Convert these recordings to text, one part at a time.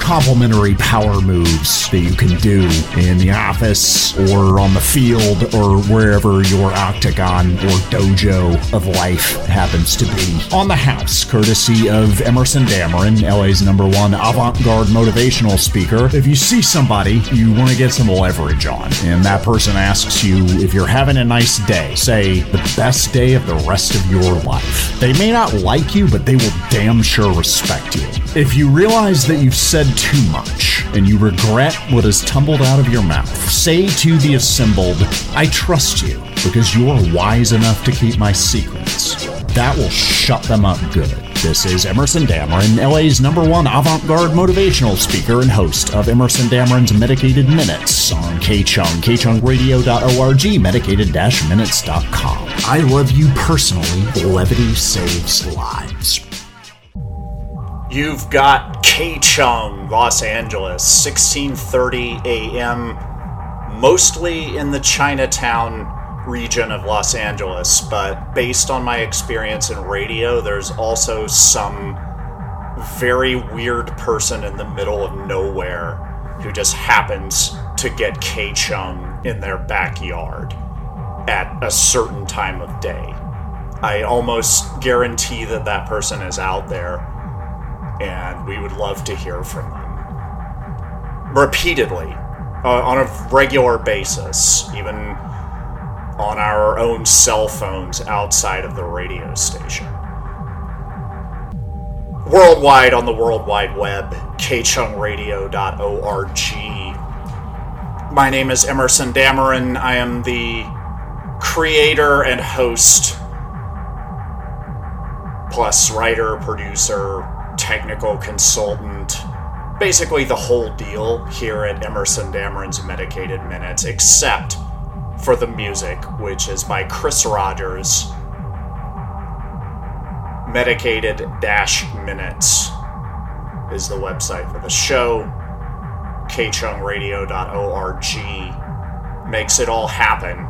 complementary power moves that you can do in the office or on the field or wherever your octagon or dojo of life happens to be. On the House, courtesy of Emerson Dameron, LA's #1 avant-garde motivational speaker. If you see somebody you want to get some leverage on, and that person asks you if you're having a nice day, say, the best day of the rest of your life. They may not like you, but they will damn sure respect you. If you realize that you've said too much and you regret what has tumbled out of your mouth, say to the assembled, I trust you because you're wise enough to keep my secrets. That will shut them up good. This is Emerson Dameron, LA's #1 avant-garde motivational speaker and host of Emerson Dameron's Medicated Minutes on KCHUNG, kchungradio.org, medicated-minutes.com. I love you personally. Levity saves lives. You've got KCHUNG, Los Angeles, 16:30 a.m., mostly in the Chinatown region of Los Angeles, but based on my experience in radio, there's also some very weird person in the middle of nowhere who just happens to get KCHUNG in their backyard at a certain time of day. I almost guarantee that that person is out there, and we would love to hear from them. Repeatedly, on a regular basis, even on our own cell phones outside of the radio station. Worldwide on the World Wide Web, kchungradio.org. My name is Emerson Dameron. I am the creator and host, plus writer, producer, technical consultant, basically the whole deal here at Emerson Dameron's Medicated Minutes, except for the music, which is by Chris Rogers. Medicated-Minutes is the website for the show. kchungradio.org makes it all happen.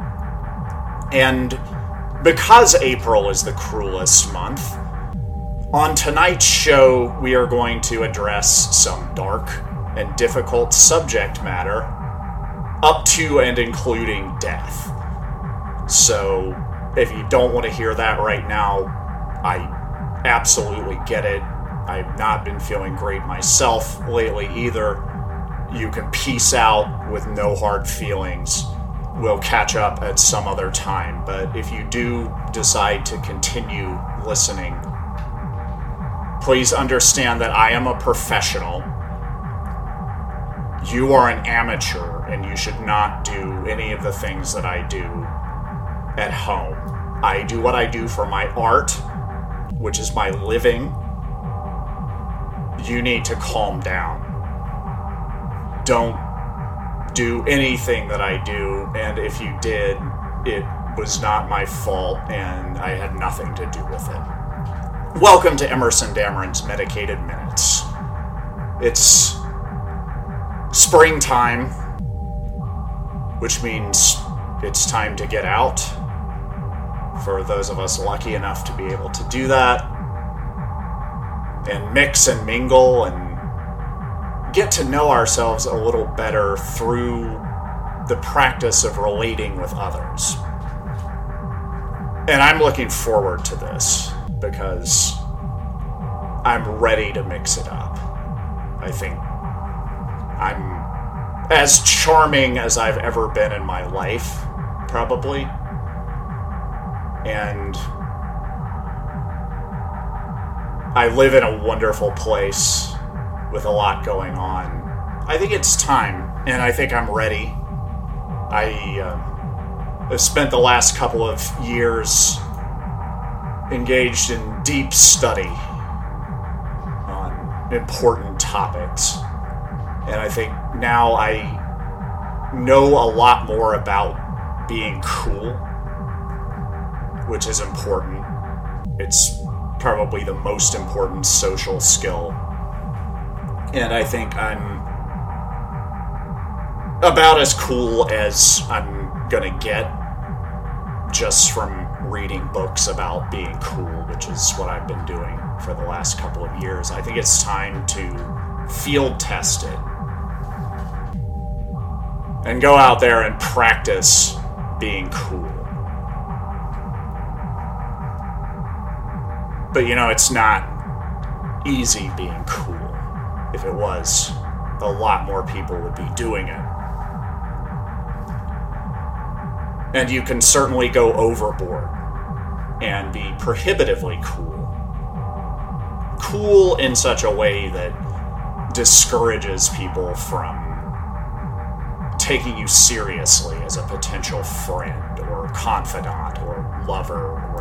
And because April is the cruelest month, on tonight's show we are going to address some dark and difficult subject matter, up to and including death. So, if you don't want to hear that right now, I absolutely get it. I've not been feeling great myself lately either. You can peace out with no hard feelings. We'll catch up at some other time. But if you do decide to continue listening, please understand that I am a professional. You are an amateur, and you should not do any of the things that I do at home. I do what I do for my art, which is my living. You need to calm down. Don't do anything that I do, and if you did, it was not my fault, and I had nothing to do with it. Welcome to Emerson Dameron's Medicated Minutes. It's springtime, which means it's time to get out. For those of us lucky enough to be able to do that, and mix and mingle and get to know ourselves a little better through the practice of relating with others. And I'm looking forward to this because I'm ready to mix it up. I think I'm as charming as I've ever been in my life, probably. And I live in a wonderful place with a lot going on. I think it's time, and I think I'm ready. I have spent the last couple of years engaged in deep study on important topics. And I think now I know a lot more about being cool, which is important. It's probably the most important social skill. And I think I'm about as cool as I'm gonna get just from reading books about being cool, which is what I've been doing for the last couple of years. I think it's time to field test it and go out there and practice being cool. But it's not easy being cool. If it was, a lot more people would be doing it. And you can certainly go overboard and be prohibitively cool. Cool in such a way that discourages people from taking you seriously as a potential friend or confidant or lover, or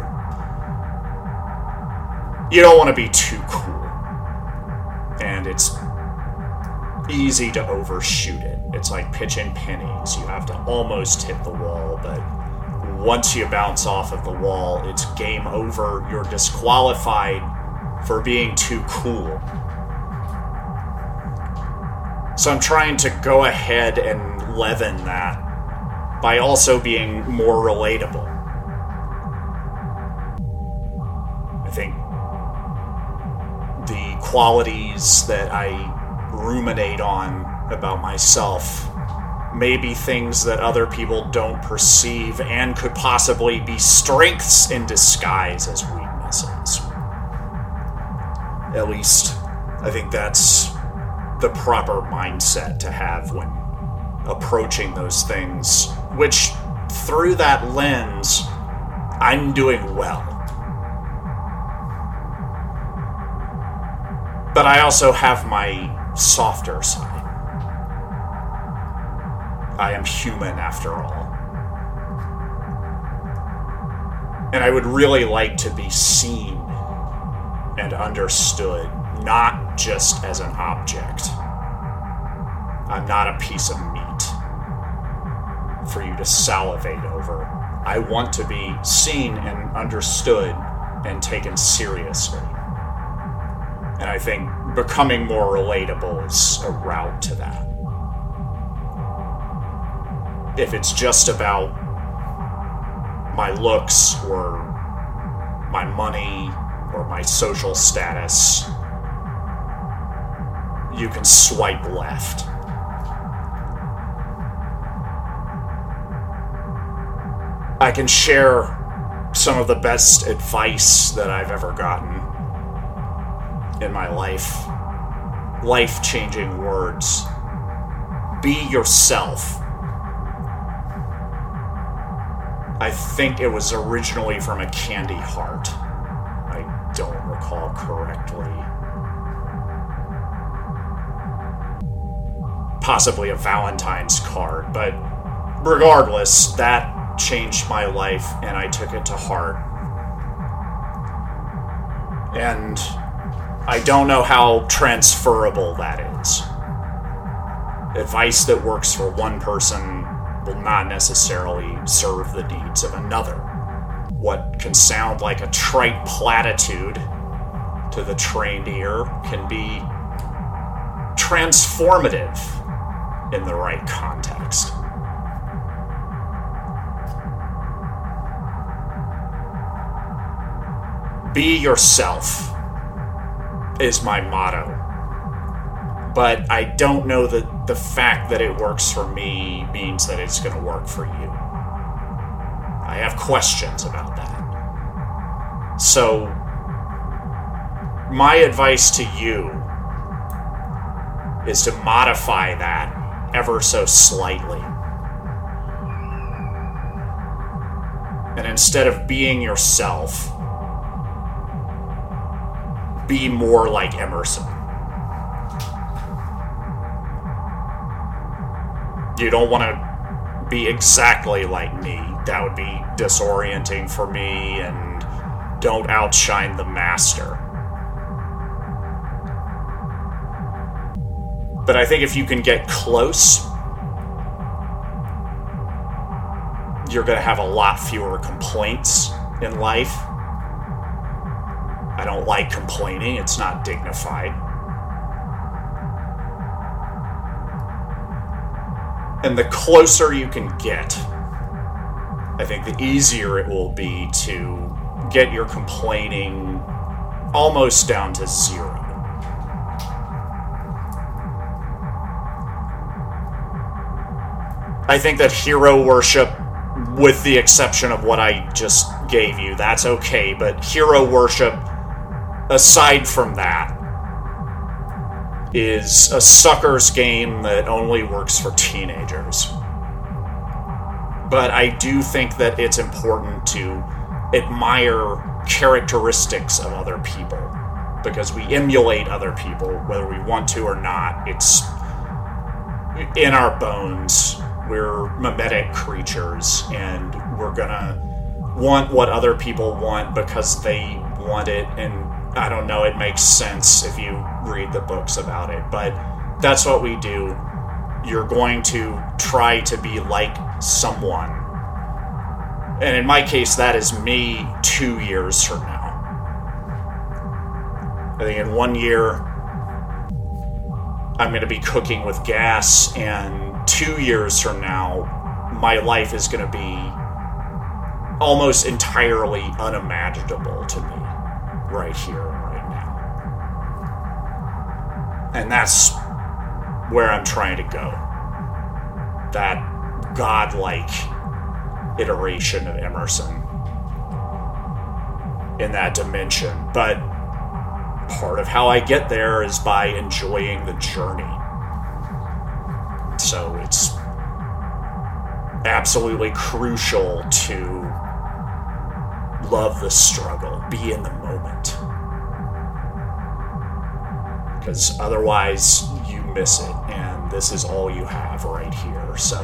you don't want to be too cool. And it's easy to overshoot it. It's like pitching pennies. You have to almost hit the wall, but once you bounce off of the wall, it's game over. You're disqualified for being too cool. So I'm trying to go ahead and leaven that by also being more relatable. I think the qualities that I ruminate on about myself may be things that other people don't perceive and could possibly be strengths in disguise as weaknesses. At least, I think that's the proper mindset to have when approaching those things, which, through that lens, I'm doing well. But I also have my softer side. I am human, after all. And I would really like to be seen and understood, not just as an object. I'm not a piece of meat for you to salivate over. I want to be seen and understood and taken seriously. And I think becoming more relatable is a route to that. If it's just about my looks or my money or my social status, you can swipe left. I can share some of the best advice that I've ever gotten in my life. Life-changing words. Be yourself. I think it was originally from a Candy Heart. I don't recall correctly. Possibly a Valentine's card, but regardless, that changed my life and I took it to heart. And I don't know how transferable that is. Advice that works for one person will not necessarily serve the needs of another. What can sound like a trite platitude to the trained ear can be transformative in the right context. Be yourself is my motto. But I don't know that the fact that it works for me means that it's going to work for you. I have questions about that. So, my advice to you is to modify that ever so slightly. And instead of being yourself, be more like Emerson. You don't want to be exactly like me. That would be disorienting for me, and don't outshine the master. But I think if you can get close, you're going to have a lot fewer complaints in life. I don't like complaining. It's not dignified. And the closer you can get, I think the easier it will be to get your complaining almost down to zero. I think that hero worship, with the exception of what I just gave you, that's okay, but hero worship, aside from that, is a sucker's game that only works for teenagers. But I do think that it's important to admire characteristics of other people, because we emulate other people, whether we want to or not. It's in our bones. We're mimetic creatures, and we're gonna want what other people want because they want it, and I don't know, it makes sense if you read the books about it, but that's what we do. You're going to try to be like someone. And in my case, that is me 2 years from now. I think in 1 year, I'm going to be cooking with gas, and 2 years from now, my life is going to be almost entirely unimaginable to me right here and right now. And that's where I'm trying to go. That godlike iteration of Emerson in that dimension. But part of how I get there is by enjoying the journey. So it's absolutely crucial to love the struggle, be in the moment. Because otherwise you miss it, and this is all you have right here. So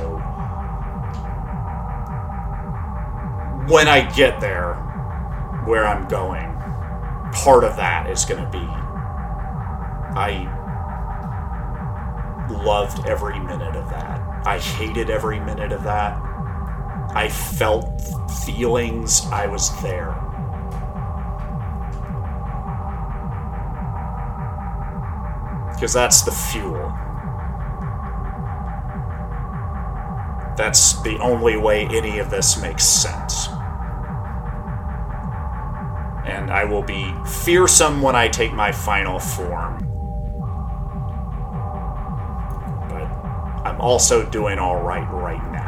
when I get there, where I'm going, part of that is going to be, I loved every minute of that. I hated every minute of that. I felt feelings. I was there. Because that's the fuel. That's the only way any of this makes sense. And I will be fearsome when I take my final form. But I'm also doing all right now.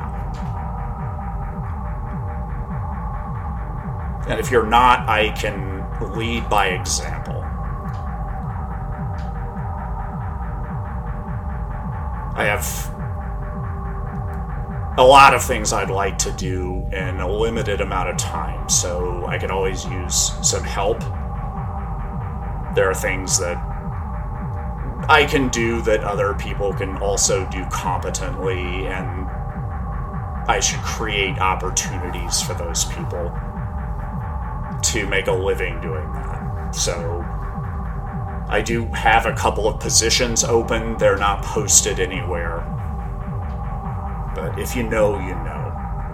And if you're not, I can lead by example. I have a lot of things I'd like to do in a limited amount of time, so I could always use some help. There are things that I can do that other people can also do competently, and I should create opportunities for those people to make a living doing that. So I do have a couple of positions open. They're not posted anywhere. But if you know, you know.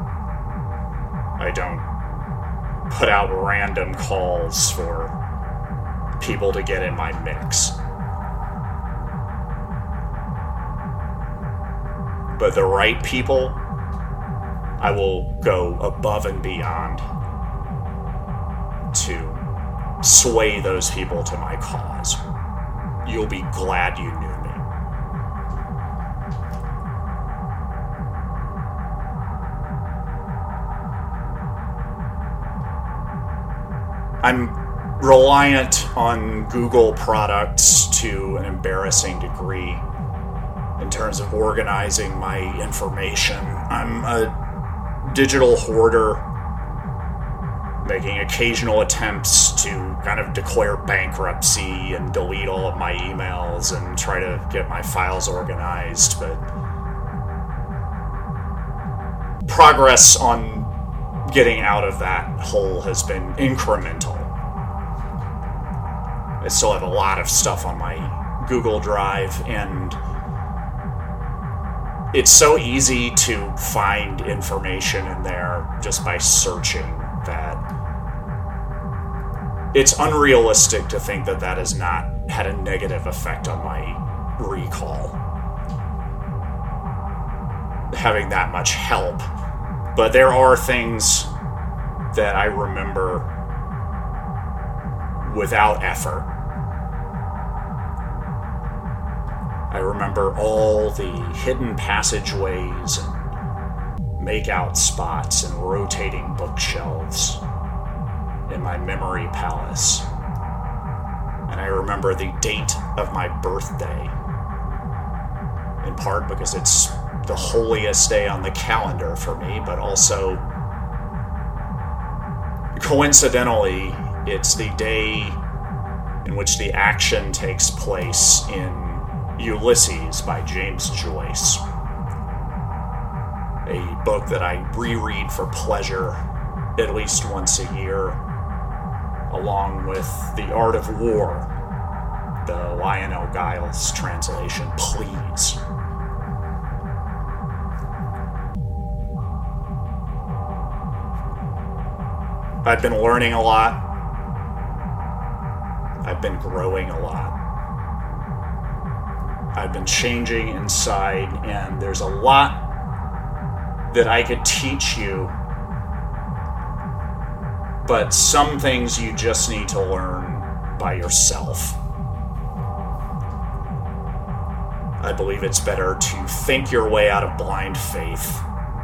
I don't put out random calls for people to get in my mix. But the right people, I will go above and beyond to sway those people to my cause. You'll be glad you knew me. I'm reliant on Google products to an embarrassing degree in terms of organizing my information. I'm a digital hoarder, making occasional attempts to kind of declare bankruptcy and delete all of my emails and try to get my files organized, but progress on getting out of that hole has been incremental. I still have a lot of stuff on my Google Drive, and it's so easy to find information in there just by searching that it's unrealistic to think that that has not had a negative effect on my recall. Having that much help. But there are things that I remember without effort. I remember all the hidden passageways and make-out spots and rotating bookshelves in my memory palace. And I remember the date of my birthday, in part because it's the holiest day on the calendar for me, but also, coincidentally, it's the day in which the action takes place in Ulysses by James Joyce, a book that I reread for pleasure at least once a year, along with The Art of War, the Lionel Giles translation, please. I've been learning a lot. I've been growing a lot. I've been changing inside, and there's a lot that I could teach you, but some things you just need to learn by yourself. I believe it's better to think your way out of blind faith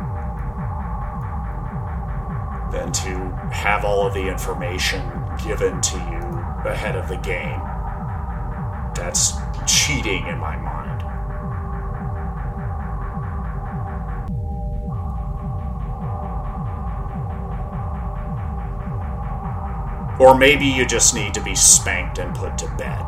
than to have all of the information given to you ahead of the game. That's cheating in my mind. Or maybe you just need to be spanked and put to bed.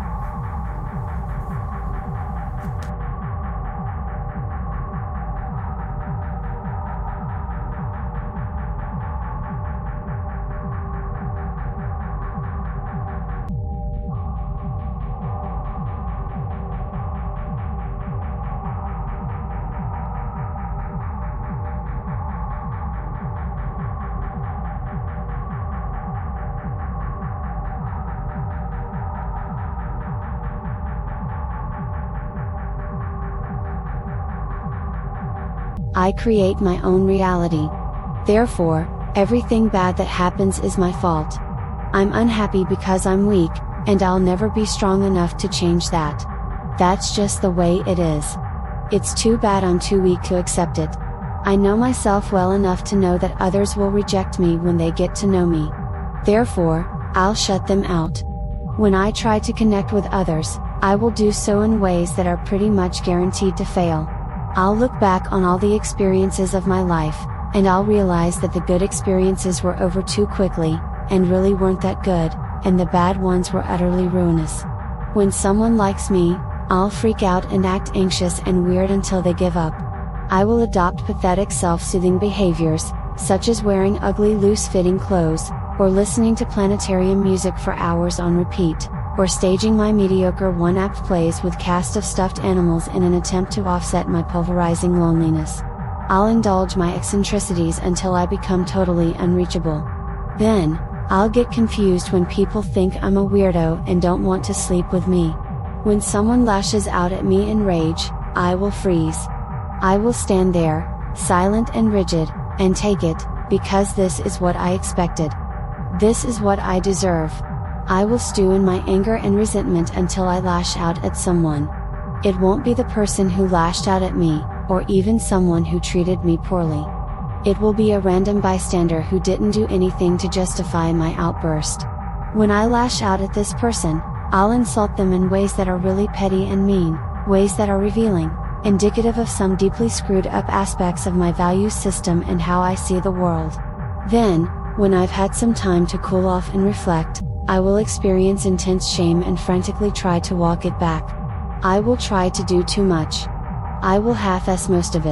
I create my own reality. Therefore, everything bad that happens is my fault. I'm unhappy because I'm weak, and I'll never be strong enough to change that. That's just the way it is. It's too bad I'm too weak to accept it. I know myself well enough to know that others will reject me when they get to know me. Therefore, I'll shut them out. When I try to connect with others, I will do so in ways that are pretty much guaranteed to fail. I'll look back on all the experiences of my life, and I'll realize that the good experiences were over too quickly, and really weren't that good, and the bad ones were utterly ruinous. When someone likes me, I'll freak out and act anxious and weird until they give up. I will adopt pathetic self-soothing behaviors, such as wearing ugly loose-fitting clothes, or listening to planetarium music for hours on repeat, or staging my mediocre one-act plays with cast of stuffed animals in an attempt to offset my pulverizing loneliness. I'll indulge my eccentricities until I become totally unreachable. Then, I'll get confused when people think I'm a weirdo and don't want to sleep with me. When someone lashes out at me in rage, I will freeze. I will stand there, silent and rigid, and take it, because this is what I expected. This is what I deserve. I will stew in my anger and resentment until I lash out at someone. It won't be the person who lashed out at me, or even someone who treated me poorly. It will be a random bystander who didn't do anything to justify my outburst. When I lash out at this person, I'll insult them in ways that are really petty and mean, ways that are revealing, indicative of some deeply screwed up aspects of my value system and how I see the world. Then, when I've had some time to cool off and reflect, I will experience intense shame and frantically try to walk it back. I will try to do too much. I will half-ass most of it.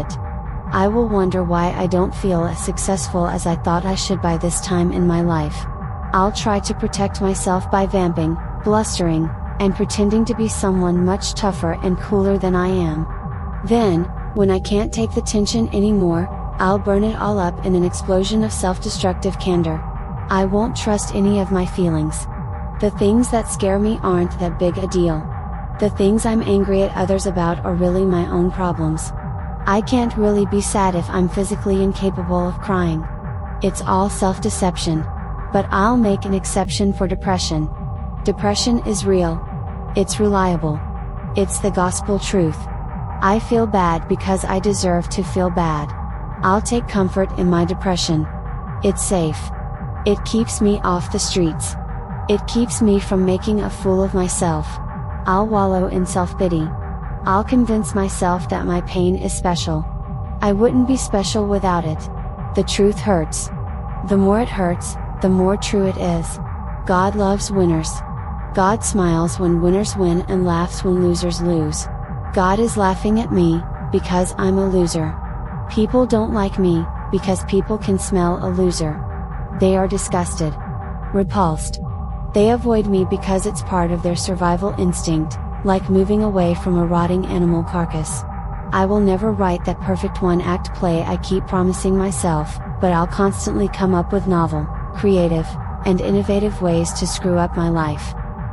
I will wonder why I don't feel as successful as I thought I should by this time in my life. I'll try to protect myself by vamping, blustering, and pretending to be someone much tougher and cooler than I am. Then, when I can't take the tension anymore, I'll burn it all up in an explosion of self-destructive candor. I won't trust any of my feelings. The things that scare me aren't that big a deal. The things I'm angry at others about are really my own problems. I can't really be sad if I'm physically incapable of crying. It's all self-deception. But I'll make an exception for depression. Depression is real. It's reliable. It's the gospel truth. I feel bad because I deserve to feel bad. I'll take comfort in my depression. It's safe. It keeps me off the streets. It keeps me from making a fool of myself. I'll wallow in self-pity. I'll convince myself that my pain is special. I wouldn't be special without it. The truth hurts. The more it hurts, the more true it is. God loves winners. God smiles when winners win and laughs when losers lose. God is laughing at me, because I'm a loser. People don't like me, because people can smell a loser. They are disgusted. Repulsed. They avoid me because it's part of their survival instinct, like moving away from a rotting animal carcass. I will never write that perfect one-act play I keep promising myself, but I'll constantly come up with novel, creative, and innovative ways to screw up my life.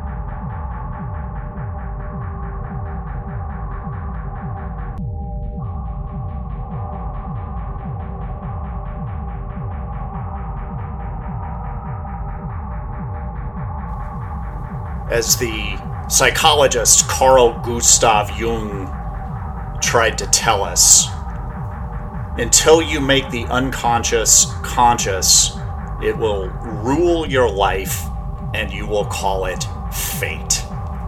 As the psychologist Carl Gustav Jung tried to tell us, until you make the unconscious conscious, it will rule your life and you will call it fate.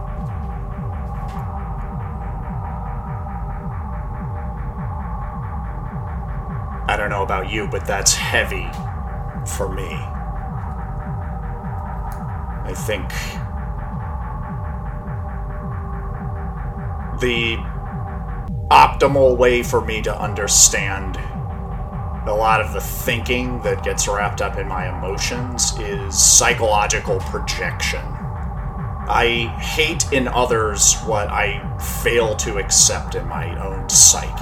I don't know about you, but that's heavy for me. I think the optimal way for me to understand a lot of the thinking that gets wrapped up in my emotions is psychological projection. I hate in others what I fail to accept in my own psyche.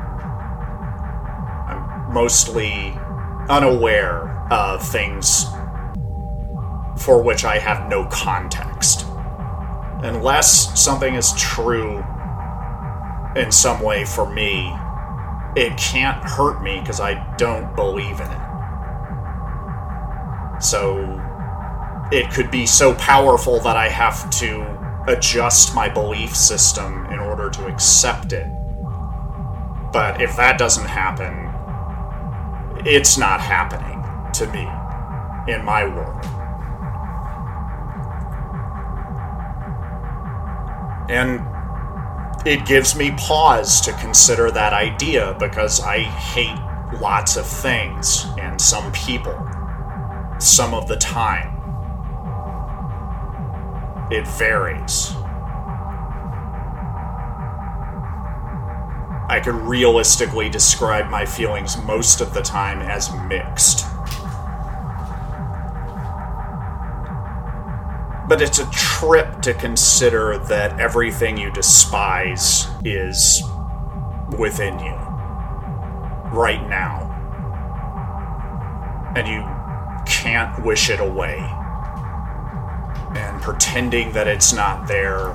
I'm mostly unaware of things for which I have no context. Unless something is true in some way for me, it can't hurt me because I don't believe in it. So it could be so powerful that I have to adjust my belief system in order to accept it. But if that doesn't happen, it's not happening to me in my world. And it gives me pause to consider that idea because I hate lots of things and some people, some of the time. It varies. I could realistically describe my feelings most of the time as mixed. But it's a trip to consider that everything you despise is within you, right now. And you can't wish it away. And pretending that it's not there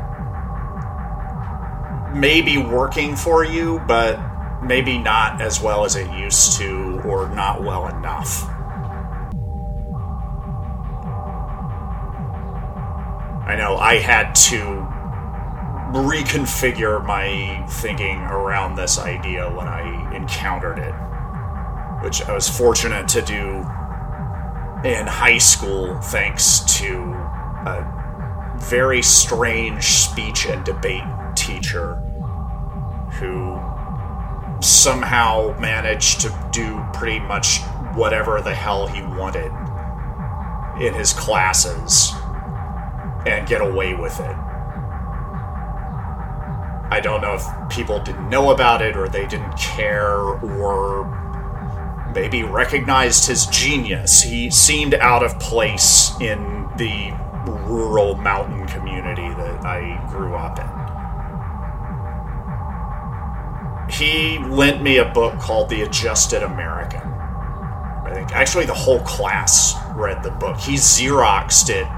may be working for you, but maybe not as well as it used to, or not well enough. I know I had to reconfigure my thinking around this idea when I encountered it, which I was fortunate to do in high school thanks to a very strange speech and debate teacher who somehow managed to do pretty much whatever the hell he wanted in his classes and get away with it. I don't know if people didn't know about it, or they didn't care, or maybe recognized his genius. He seemed out of place in the rural mountain community that I grew up in. He lent me a book called The Adjusted American. I think actually the whole class read the book. He Xeroxed it.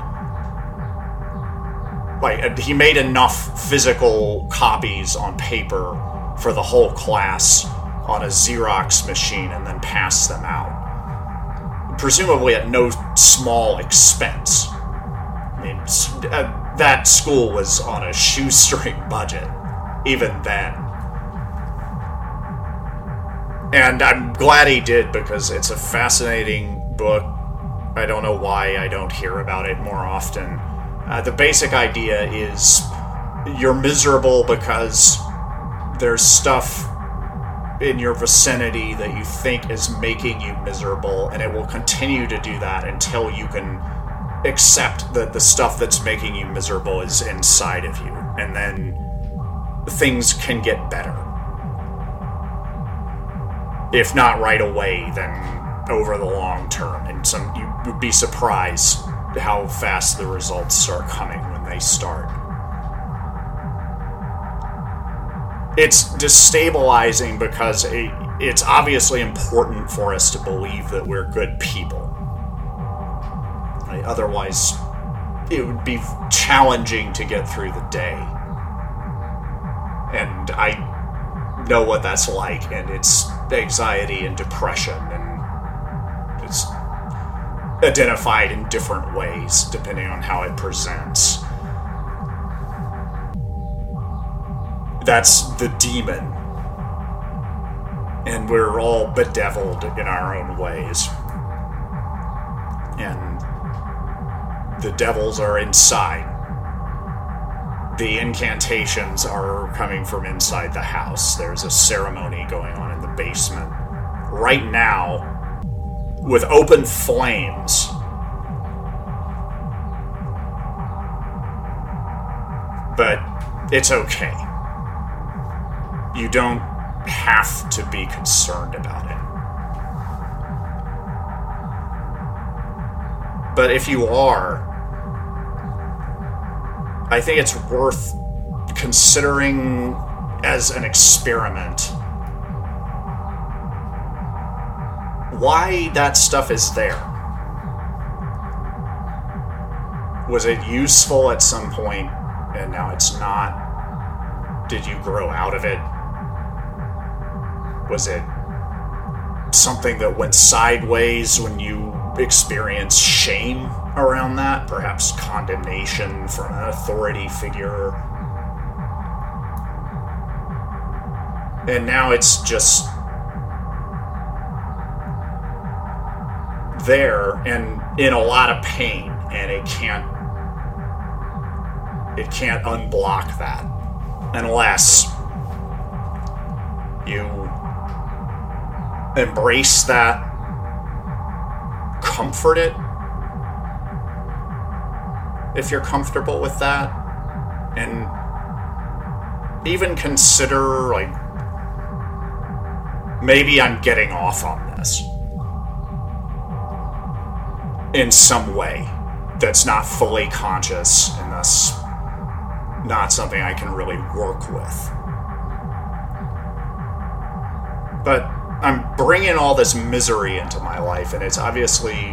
Like, he made enough physical copies on paper for the whole class on a Xerox machine and then passed them out. Presumably at no small expense. I mean, that school was on a shoestring budget, even then. And I'm glad he did, because it's a fascinating book. I don't know why I don't hear about it more often. The basic idea is you're miserable because there's stuff in your vicinity that you think is making you miserable, and it will continue to do that until you can accept that the stuff that's making you miserable is inside of you, and then things can get better. If not right away, then over the long term. And you would be surprised how fast the results start coming when they start. It's destabilizing because it's obviously important for us to believe that we're good people. Otherwise, it would be challenging to get through the day. And I know what that's like, and it's anxiety and depression, and it's identified in different ways depending on how it presents. That's the demon, and we're all bedeviled in our own ways, and the devils are inside. The incantations are coming from inside the house. There's a ceremony going on in the basement right now with open flames. But it's okay. You don't have to be concerned about it. But if you are, I think it's worth considering as an experiment why that stuff is there. Was it useful at some point and now it's not? Did you grow out of it? Was it something that went sideways when you experienced shame around that? Perhaps condemnation from an authority figure? And now it's just there and in a lot of pain, and it can't unblock that unless you embrace that, comfort it, if you're comfortable with that, and even consider, like, maybe I'm getting off on this in some way that's not fully conscious and thus not something I can really work with. But I'm bringing all this misery into my life, and it's obviously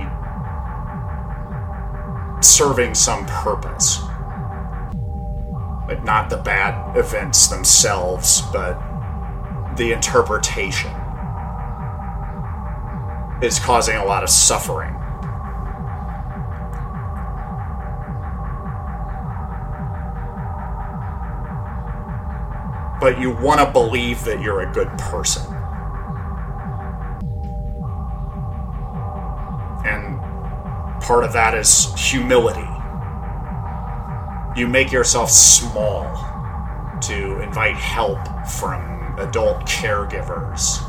serving some purpose. Like, not the bad events themselves, but the interpretation is causing a lot of suffering. But you want to believe that you're a good person. And part of that is humility. You make yourself small to invite help from adult caregivers.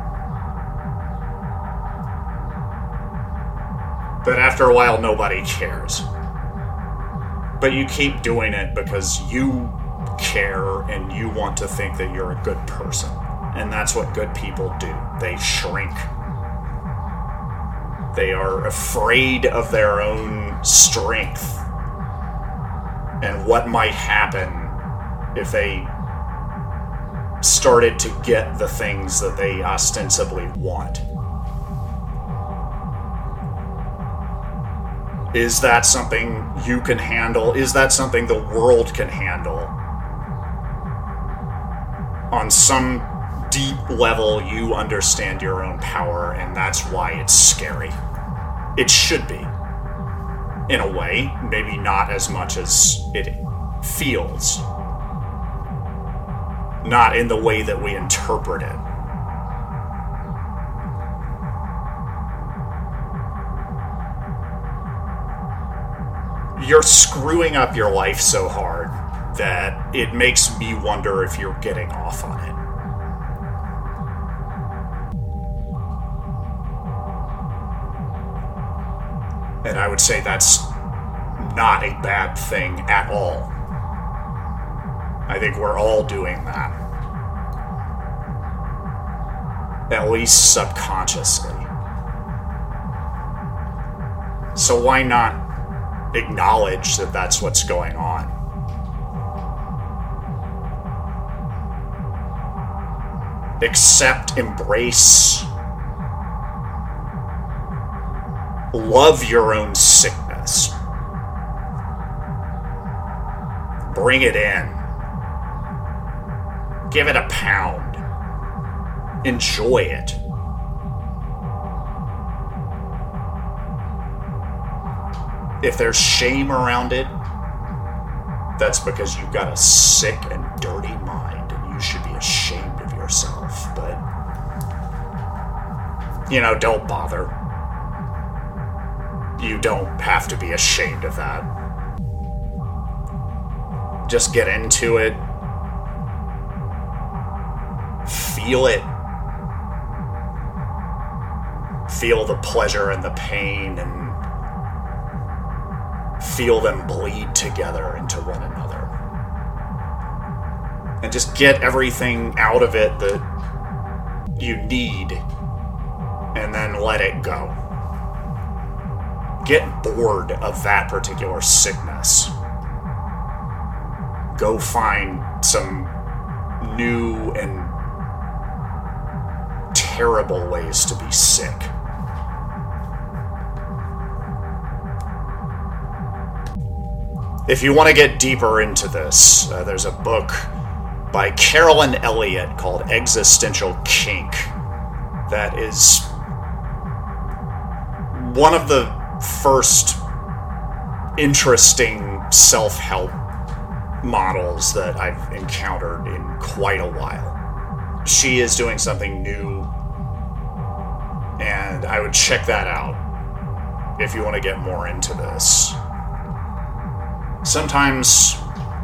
But after a while, nobody cares. But you keep doing it because you care and you want to think that you're a good person. And that's what good people do. They shrink. They are afraid of their own strength and what might happen if they started to get the things that they ostensibly want. Is that something you can handle? Is that something the world can handle? On some deep level, you understand your own power, and that's why it's scary. It should be. In a way, maybe not as much as it feels. Not in the way that we interpret it. You're screwing up your life so hard that it makes me wonder if you're getting off on it. And I would say that's not a bad thing at all. I think we're all doing that. At least subconsciously. So why not acknowledge that that's what's going on? Accept, embrace, love your own sickness. Bring it in. Give it a pound. Enjoy it. If there's shame around it, that's because you've got a sick and dirty mind and you should be ashamed of yourself. But, don't bother. You don't have to be ashamed of that. Just get into it. Feel it. Feel the pleasure and the pain, and feel them bleed together into one another. And just get everything out of it that you need, and then let it go. Get bored of that particular sickness. Go find some new and terrible ways to be sick. If you want to get deeper into this, there's a book by Carolyn Elliott called Existential Kink that is one of the first interesting self-help models that I've encountered in quite a while. She is doing something new, and I would check that out if you want to get more into this. Sometimes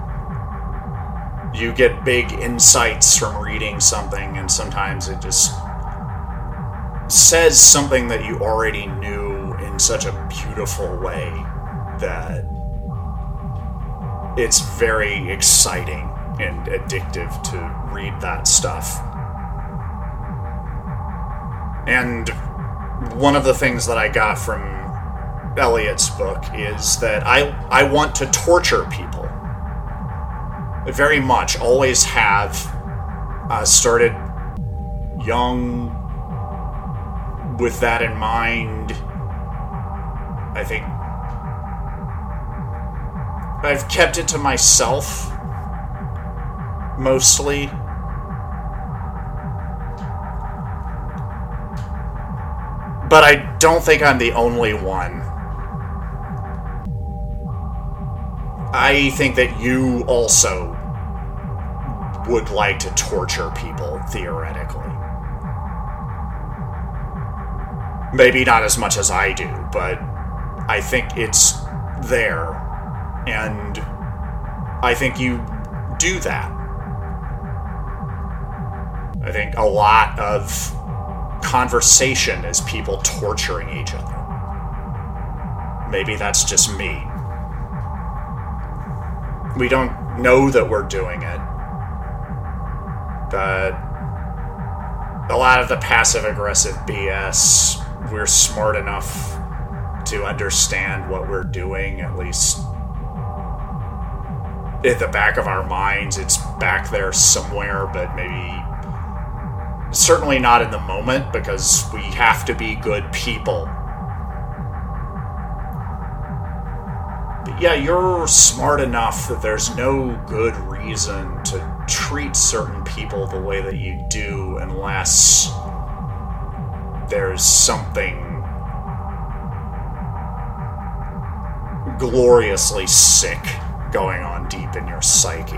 you get big insights from reading something, and sometimes it just says something that you already knew in such a beautiful way that it's very exciting and addictive to read that stuff. And one of the things that I got from Elliott's book is that I want to torture people. Very much. Always have. Started young with that in mind. I think I've kept it to myself mostly. But I don't think I'm the only one. I think that you also would like to torture people, theoretically. Maybe not as much as I do, but I think it's there. And I think you do that. I think a lot of conversation is people torturing each other. Maybe that's just me. We don't know that we're doing it, but a lot of the passive-aggressive BS, we're smart enough to understand what we're doing, at least at the back of our minds. It's back there somewhere, but maybe certainly not in the moment, because we have to be good people. But yeah, you're smart enough that there's no good reason to treat certain people the way that you do unless there's something gloriously sick going on deep in your psyche.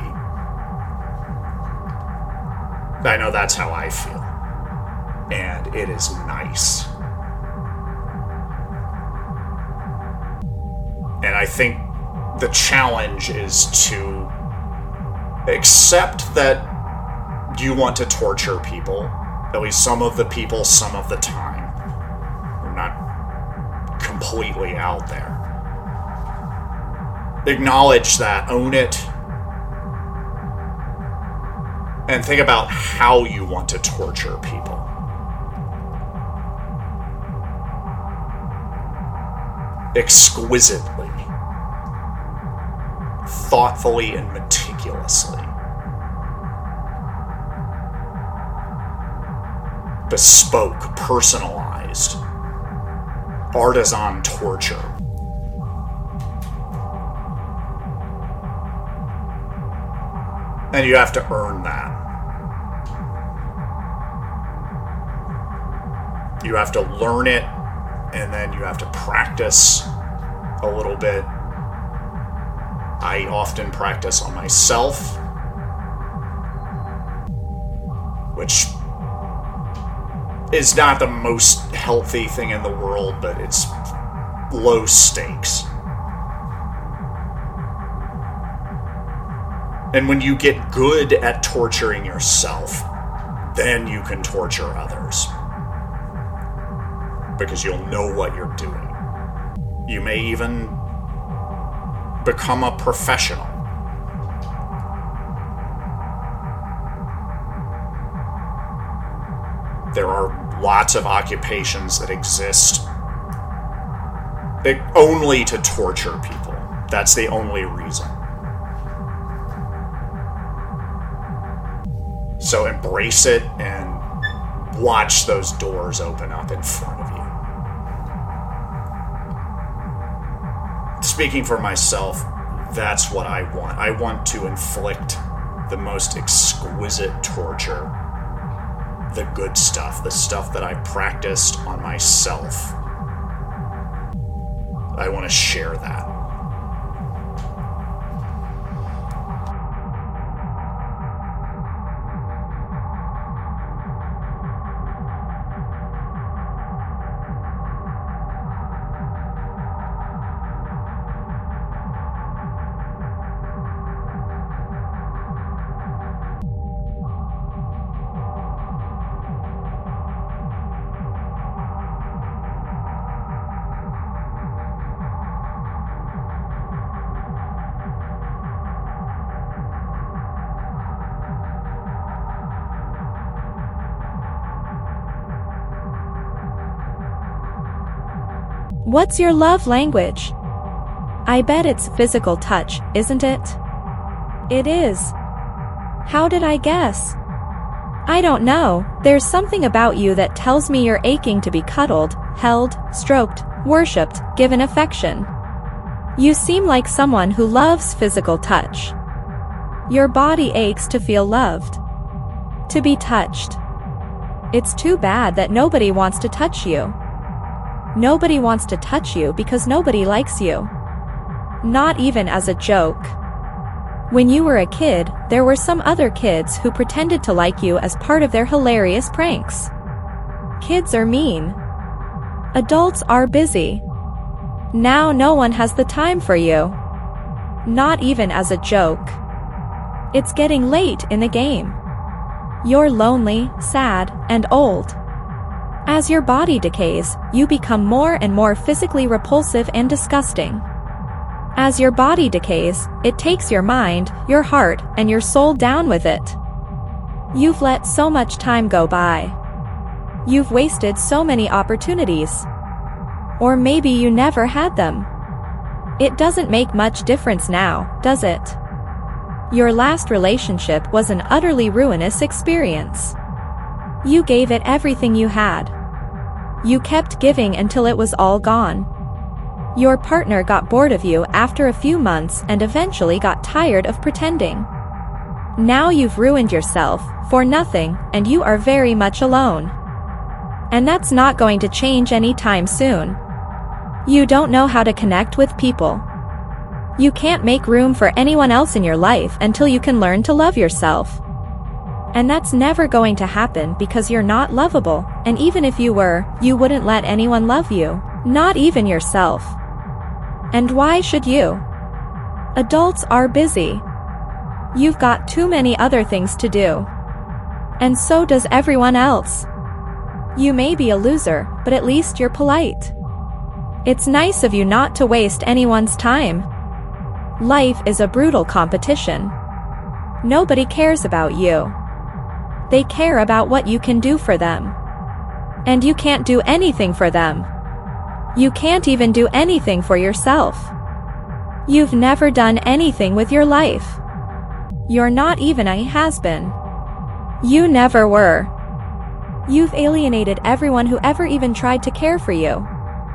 I know that's how I feel. And it is nice. And I think the challenge is to accept that you want to torture people, at least some of the people, some of the time. You're not completely out there. Acknowledge that, own it, and think about how you want to torture people. Exquisitely, thoughtfully, and meticulously. Bespoke, personalized, artisan torture. And you have to earn that. You have to learn it, and then you have to practice a little bit. I often practice on myself, which is not the most healthy thing in the world, but it's low stakes. And when you get good at torturing yourself, then you can torture others. Because you'll know what you're doing. You may even become a professional. There are lots of occupations that exist only to torture people. That's the only reason. So embrace it and watch those doors open up in front of you. Speaking for myself, that's what I want. I want to inflict the most exquisite torture, the good stuff, the stuff that I practiced on myself. I want to share that. What's your love language? I bet it's physical touch, isn't it? It is. How did I guess? I don't know, there's something about you that tells me you're aching to be cuddled, held, stroked, worshipped, given affection. You seem like someone who loves physical touch. Your body aches to feel loved. To be touched. It's too bad that nobody wants to touch you. Nobody wants to touch you because nobody likes you. Not even as a joke. When you were a kid, there were some other kids who pretended to like you as part of their hilarious pranks. Kids are mean. Adults are busy. Now no one has the time for you. Not even as a joke. It's getting late in the game. You're lonely, sad, and old. As your body decays, you become more and more physically repulsive and disgusting. As your body decays, it takes your mind, your heart, and your soul down with it. You've let so much time go by. You've wasted so many opportunities. Or maybe you never had them. It doesn't make much difference now, does it? Your last relationship was an utterly ruinous experience. You gave it everything you had. You kept giving until it was all gone. Your partner got bored of you after a few months and eventually got tired of pretending. Now you've ruined yourself, for nothing, and you are very much alone. And that's not going to change anytime soon. You don't know how to connect with people. You can't make room for anyone else in your life until you can learn to love yourself. And that's never going to happen because you're not lovable, and even if you were, you wouldn't let anyone love you, not even yourself. And why should you? Adults are busy. You've got too many other things to do. And so does everyone else. You may be a loser, but at least you're polite. It's nice of you not to waste anyone's time. Life is a brutal competition. Nobody cares about you. They care about what you can do for them. And you can't do anything for them. You can't even do anything for yourself. You've never done anything with your life. You're not even a has-been. You never were. You've alienated everyone who ever even tried to care for you.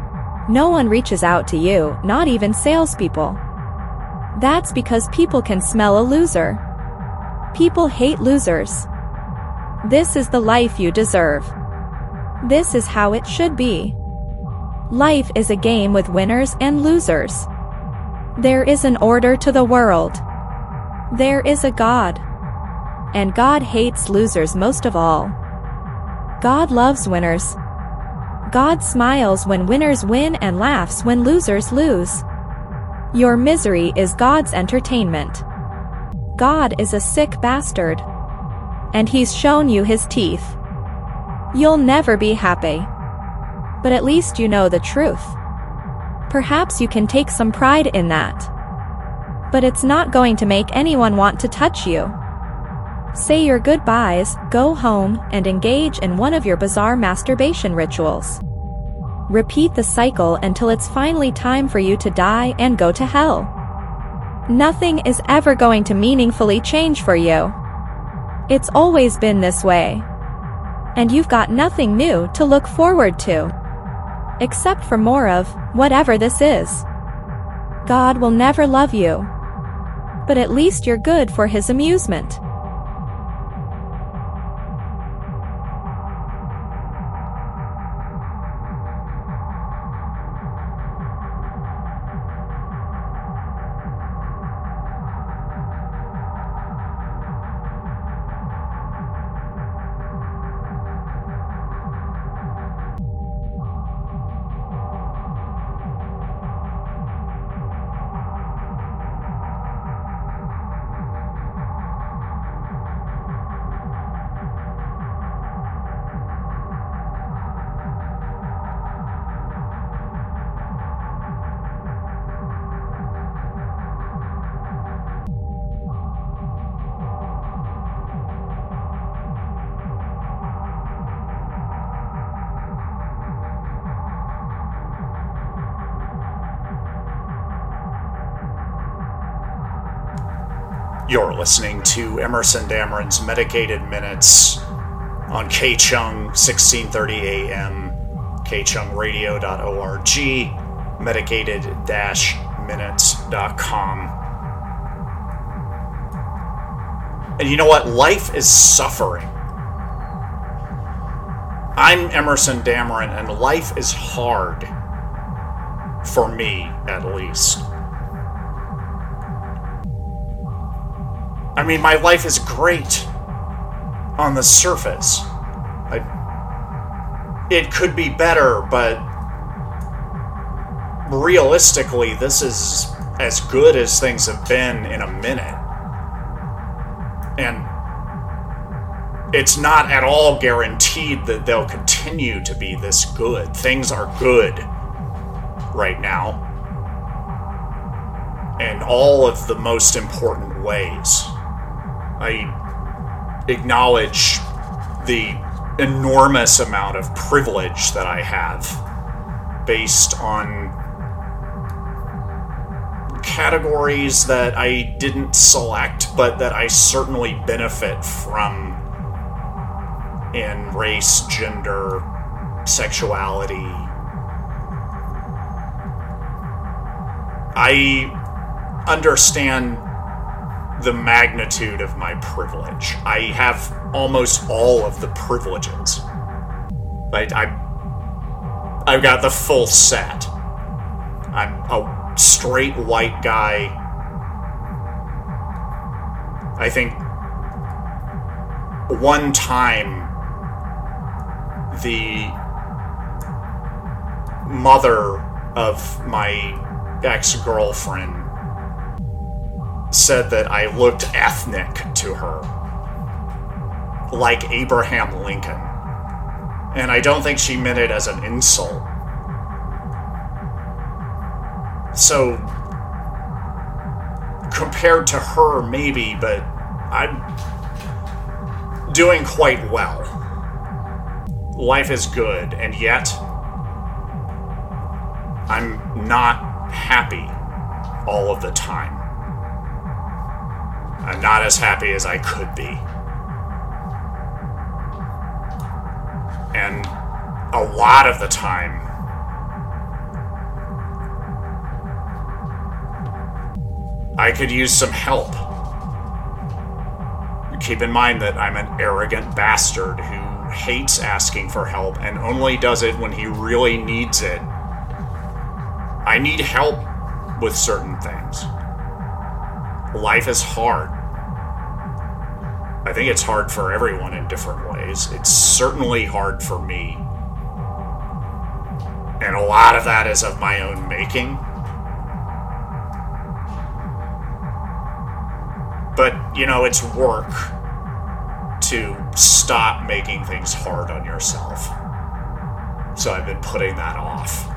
No one reaches out to you, not even salespeople. That's because people can smell a loser. People hate losers. This is the life you deserve. This is how it should be. Life is a game with winners and losers. There is an order to the world. There is a God. And God hates losers most of all. God loves winners. God smiles when winners win and laughs when losers lose. Your misery is God's entertainment. God is a sick bastard. And he's shown you his teeth. You'll never be happy. But at least you know the truth. Perhaps you can take some pride in that. But it's not going to make anyone want to touch you. Say your goodbyes, go home, and engage in one of your bizarre masturbation rituals. Repeat the cycle until it's finally time for you to die and go to hell. Nothing is ever going to meaningfully change for you. It's always been this way. And you've got nothing new to look forward to. Except for more of whatever this is. God will never love you. But at least you're good for his amusement. You're listening to Emerson Dameron's Medicated Minutes on KCHUNG 1630 AM, kchungradio.org, medicated-minutes.com. And you know what? Life is suffering. I'm Emerson Dameron, and life is hard. For me, at least. I mean, my life is great on the surface. It could be better, but realistically, this is as good as things have been in a minute. And it's not at all guaranteed that they'll continue to be this good. Things are good right now. In all of the most important ways. I acknowledge the enormous amount of privilege that I have based on categories that I didn't select, but that I certainly benefit from in race, gender, sexuality. I understand the magnitude of my privilege. I have almost all of the privileges. I've got the full set. I'm a straight white guy. I think one time the mother of my ex-girlfriend said that I looked ethnic to her, like Abraham Lincoln. And I don't think she meant it as an insult. So, compared to her, maybe, but I'm doing quite well. Life is good, and yet I'm not happy all of the time. I'm not as happy as I could be. And a lot of the time, I could use some help. Keep in mind that I'm an arrogant bastard who hates asking for help and only does it when he really needs it. I need help with certain things. Life is hard. I think it's hard for everyone in different ways. It's certainly hard for me. And a lot of that is of my own making. But, it's work to stop making things hard on yourself. So I've been putting that off.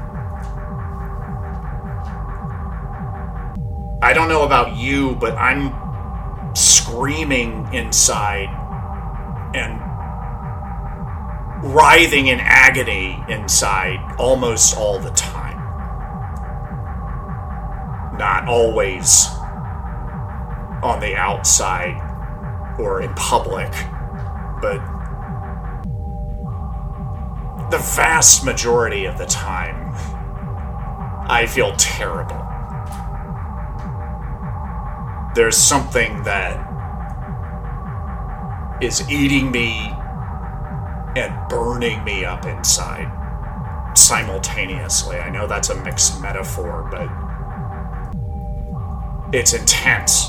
I don't know about you, but I'm screaming inside and writhing in agony inside almost all the time. Not always on the outside or in public, but the vast majority of the time, I feel terrible. There's something that is eating me and burning me up inside simultaneously. I know that's a mixed metaphor, but it's intense.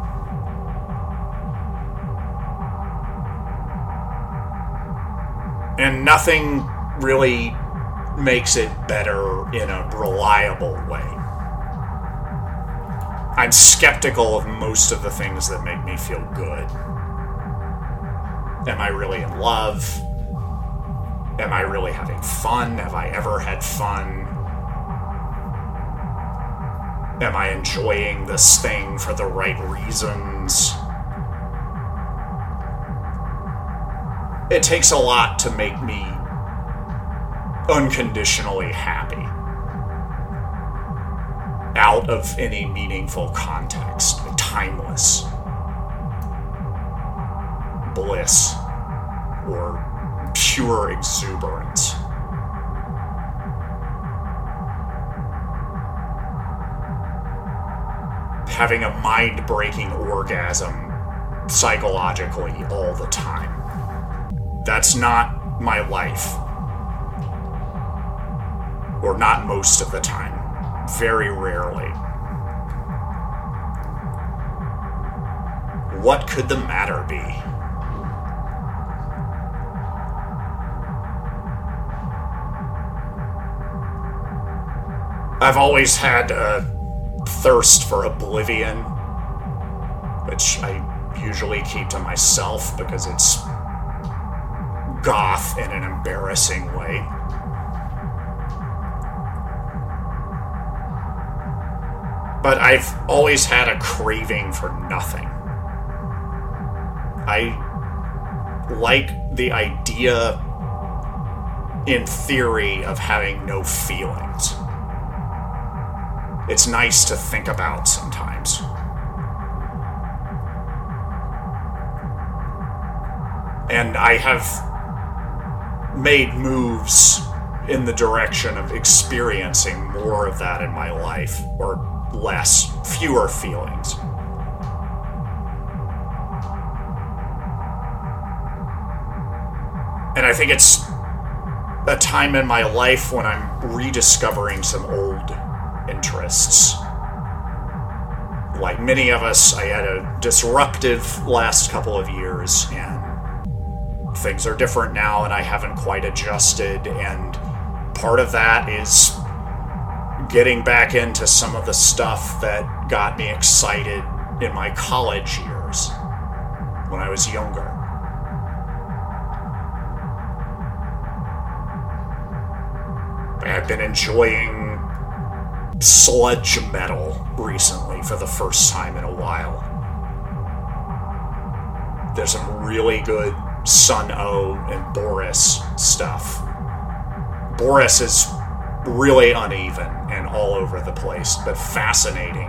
And nothing really makes it better in a reliable way. I'm skeptical of most of the things that make me feel good. Am I really in love? Am I really having fun? Have I ever had fun? Am I enjoying this thing for the right reasons? It takes a lot to make me unconditionally happy out of any meaningful context, timeless bliss or pure exuberance. Having a mind-breaking orgasm psychologically all the time. That's not my life. Or not most of the time. Very rarely. What could the matter be? I've always had a thirst for oblivion, which I usually keep to myself because it's goth in an embarrassing way. But I've always had a craving for nothing. I like the idea, in theory, of having no feelings. It's nice to think about sometimes. And I have made moves in the direction of experiencing more of that in my life, or less, fewer feelings. And I think it's a time in my life when I'm rediscovering some old interests. Like many of us, I had a disruptive last couple of years, and things are different now, and I haven't quite adjusted, and part of that is getting back into some of the stuff that got me excited in my college years, when I was younger. I've been enjoying sludge metal recently for the first time in a while. There's some really good Sun-O and Boris stuff. Boris is really uneven and all over the place, but fascinating.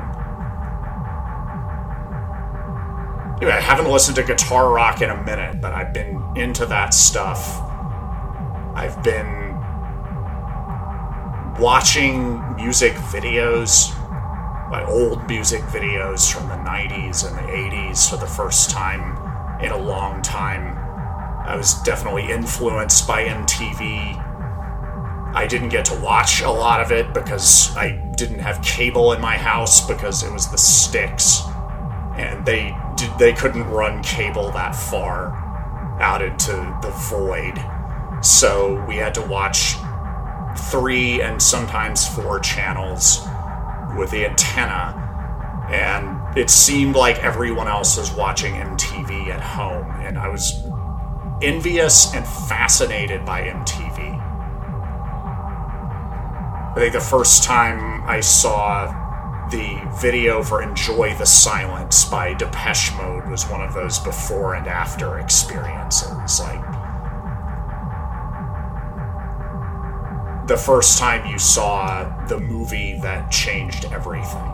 Anyway, I haven't listened to guitar rock in a minute, but I've been into that stuff. I've been watching music videos, like old music videos from the 90s and the 80s for the first time in a long time. I was definitely influenced by MTV. I didn't get to watch a lot of it because I didn't have cable in my house because it was the sticks, and they couldn't run cable that far out into the void. So we had to watch 3 and sometimes 4 channels with the antenna, and it seemed like everyone else was watching MTV at home, and I was envious and fascinated by MTV. I think the first time I saw the video for Enjoy the Silence by Depeche Mode was one of those before and after experiences. Like, the first time you saw the movie that changed everything.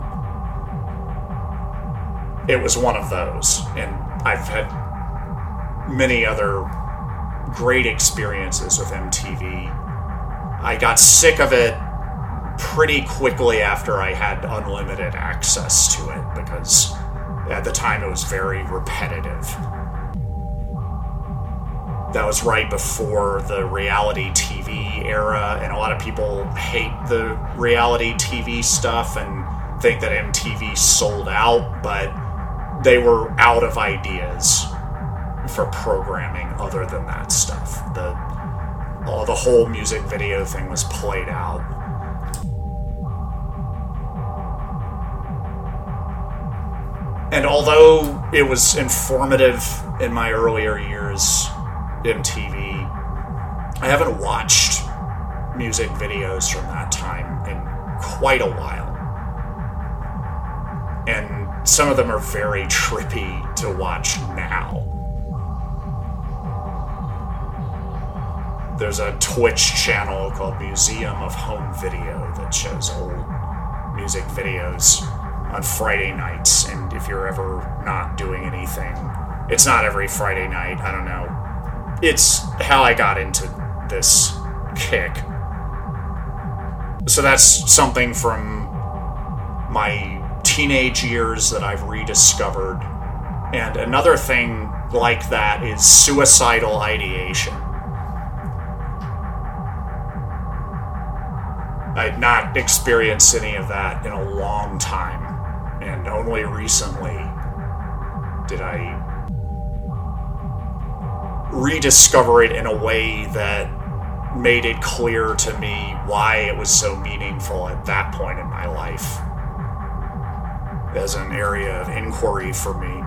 It was one of those, and I've had many other great experiences with MTV. I got sick of it pretty quickly after I had unlimited access to it, because at the time it was very repetitive. That was right before the reality TV era, and a lot of people hate the reality TV stuff and think that MTV sold out, but they were out of ideas for programming other than that stuff. The whole music video thing was played out. And although it was informative in my earlier years, MTV, I haven't watched music videos from that time in quite a while. And some of them are very trippy to watch now. There's a Twitch channel called Museum of Home Video that shows old music videos on Friday nights, and if you're ever not doing anything, it's not every Friday night, I don't know. It's how I got into this kick. So that's something from my teenage years that I've rediscovered. And another thing like that is suicidal ideation. I'd not experienced any of that in a long time, and only recently did I rediscover it in a way that made it clear to me why it was so meaningful at that point in my life as an area of inquiry for me.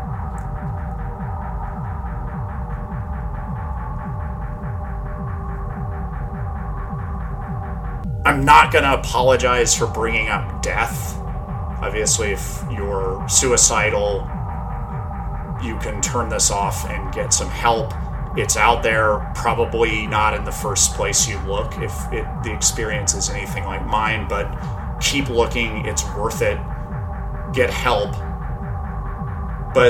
I'm not going to apologize for bringing up death. Obviously, if you're suicidal, you can turn this off and get some help. It's out there, probably not in the first place you look if the experience is anything like mine, but keep looking, it's worth it. Get help. But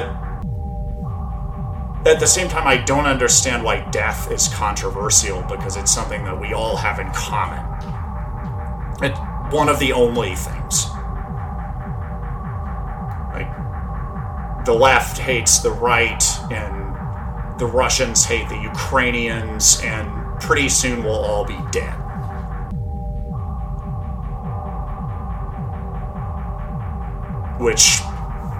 at the same time, I don't understand why death is controversial, because it's something that we all have in common. It's one of the only things. Like, the left hates the right, and the Russians hate the Ukrainians, and pretty soon we'll all be dead. Which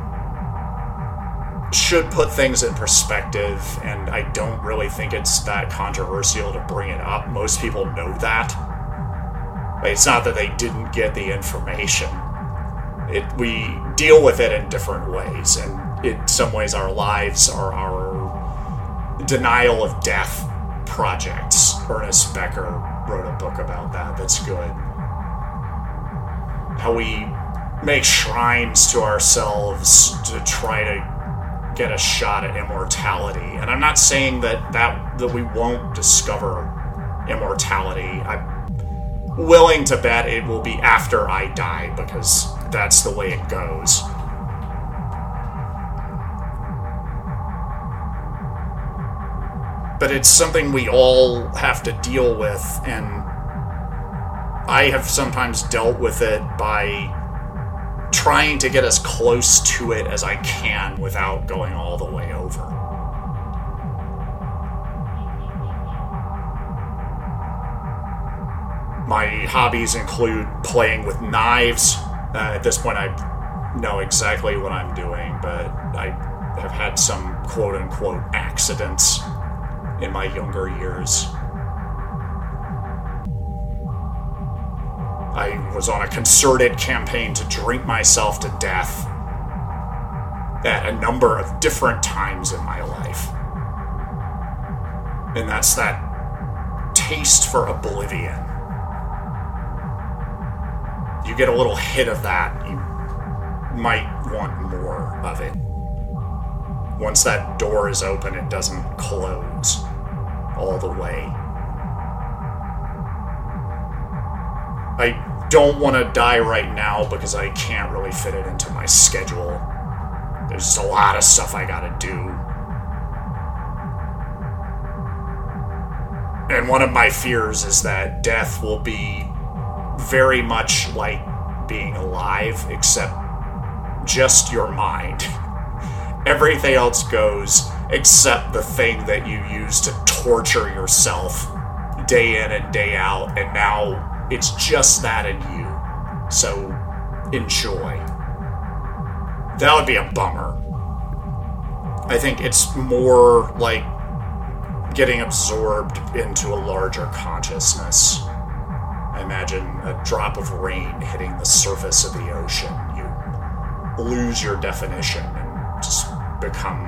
should put things in perspective, and I don't really think it's that controversial to bring it up. Most people know that. It's not that they didn't get the information. We deal with it in different ways, and in some ways our lives are our denial of death projects. Ernest Becker wrote a book about that that's good. How we make shrines to ourselves to try to get a shot at immortality. And I'm not saying that we won't discover immortality. I'm willing to bet it will be after I die, because that's the way it goes. But it's something we all have to deal with, and I have sometimes dealt with it by trying to get as close to it as I can without going all the way over. My hobbies include playing with knives. At this point, I know exactly what I'm doing, but I have had some quote-unquote accidents in my younger years. I was on a concerted campaign to drink myself to death at a number of different times in my life. And that's that taste for oblivion. You get a little hit of that, you might want more of it. Once that door is open, it doesn't close all the way. I don't want to die right now because I can't really fit it into my schedule. There's just a lot of stuff I gotta do. And one of my fears is that death will be very much like being alive, except just your mind. Everything else goes except the thing that you use to torture yourself day in and day out, and now it's just that in you. So enjoy. That would be a bummer. I think it's more like getting absorbed into a larger consciousness. I imagine a drop of rain hitting the surface of the ocean. You lose your definition and just become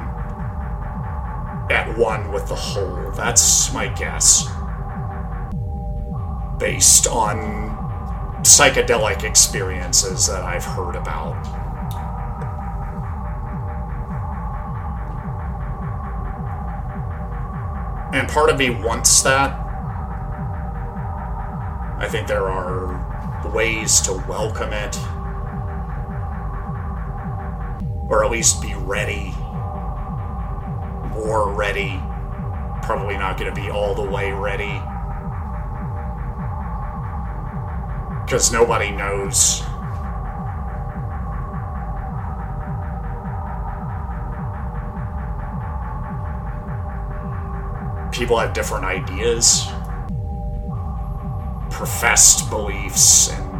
at one with the whole. That's my guess. Based on psychedelic experiences that I've heard about. And part of me wants that. I think there are ways to welcome it, or at least be ready, more ready. Probably not going to be all the way ready, because nobody knows. People have different ideas, professed beliefs, and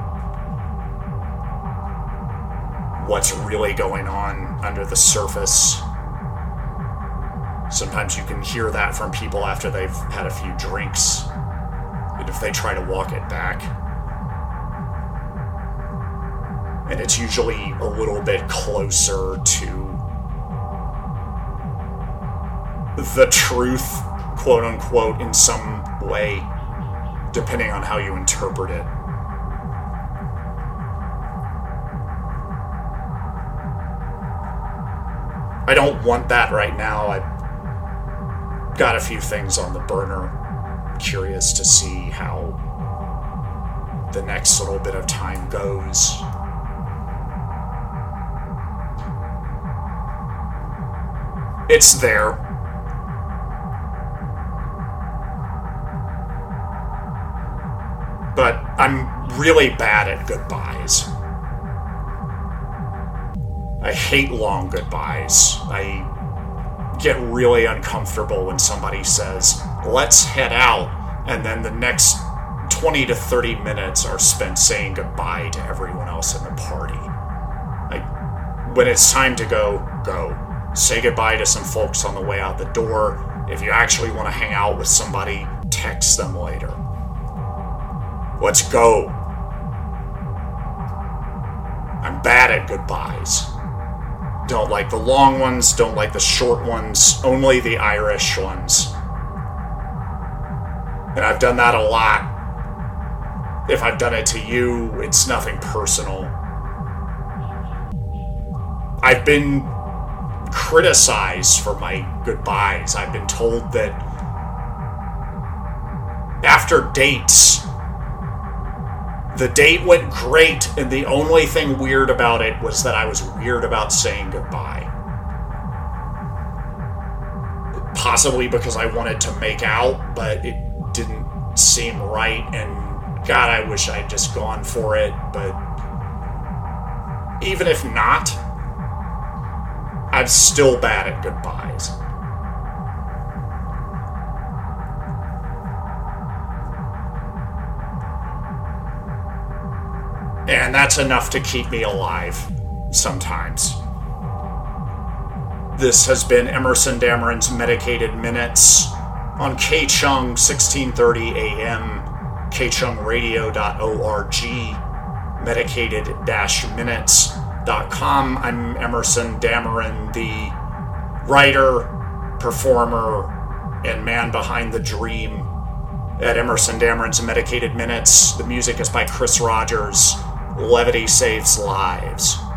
what's really going on under the surface. Sometimes you can hear that from people after they've had a few drinks, and if they try to walk it back. And it's usually a little bit closer to the truth, quote unquote, in some way, depending on how you interpret it. I don't want that right now. I've got a few things on the burner. Curious to see how the next little bit of time goes. It's there. But I'm really bad at goodbyes. I hate long goodbyes. I get really uncomfortable when somebody says, "Let's head out," and then the next 20 to 30 minutes are spent saying goodbye to everyone else in the party. When it's time to go, go. Say goodbye to some folks on the way out the door. If you actually want to hang out with somebody, text them later. Let's go. I'm bad at goodbyes. Don't like the long ones, don't like the short ones, only the Irish ones. And I've done that a lot. If I've done it to you, it's nothing personal. I've been criticized for my goodbyes. I've been told that after dates, the date went great, and the only thing weird about it was that I was weird about saying goodbye. Possibly because I wanted to make out, but it didn't seem right, and God, I wish I'd just gone for it, but even if not, I'm still bad at goodbyes. And that's enough to keep me alive sometimes. This has been Emerson Dameron's Medicated Minutes on KCHUNG 1630 AM, kchungradio.org, medicated-minutes.com. I'm Emerson Dameron, the writer, performer, and man behind the dream at Emerson Dameron's Medicated Minutes. The music is by Chris Rogers. Levity saves lives.